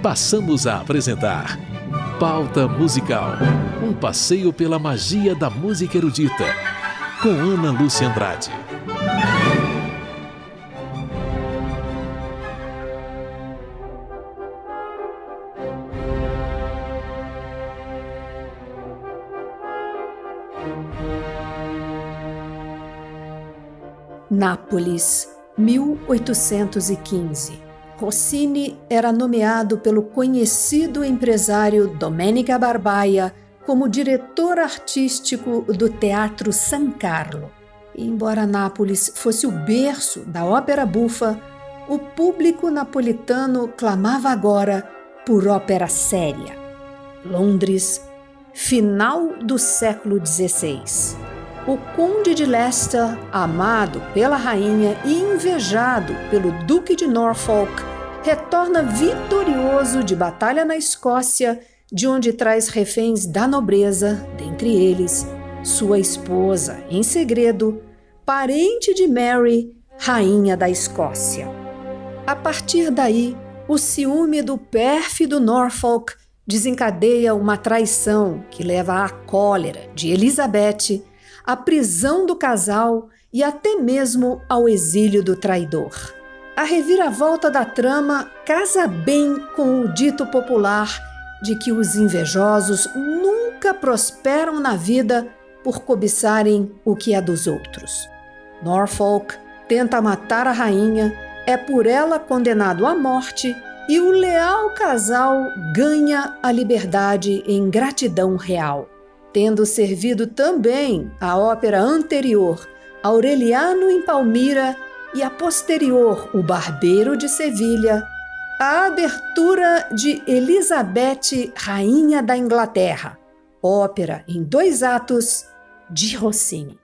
passamos a apresentar Pauta Musical, um passeio pela magia da música erudita, com Ana Lúcia Andrade. Nápoles, 1815. Rossini era nomeado pelo conhecido empresário Domenica Barbaia como diretor artístico do Teatro San Carlo. E embora Nápoles fosse o berço da ópera bufa, o público napolitano clamava agora por ópera séria. Londres, final do século XVI. O conde de Leicester, amado pela rainha e invejado pelo duque de Norfolk, retorna vitorioso de batalha na Escócia, de onde traz reféns da nobreza, dentre eles sua esposa, em segredo, parente de Mary, rainha da Escócia. A partir daí, o ciúme do pérfido Norfolk desencadeia uma traição que leva à cólera de Elizabeth, à prisão do casal e até mesmo ao exílio do traidor. A reviravolta da trama casa bem com o dito popular de que os invejosos nunca prosperam na vida por cobiçarem o que é dos outros. Norfolk tenta matar a rainha, é por ela condenado à morte e o leal casal ganha a liberdade em gratidão real. Tendo servido também a ópera anterior, Aureliano em Palmira, e a posterior, O Barbeiro de Sevilha, a abertura de Elizabeth, Rainha da Inglaterra, ópera em 2 atos de Rossini.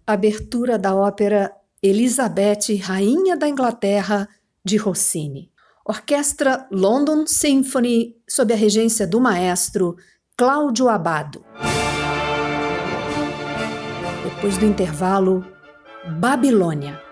abertura da ópera Elizabeth, Rainha da Inglaterra, de Rossini. Orquestra London Symphony, sob a regência do maestro Cláudio Abbado. Depois do intervalo, Babilônia.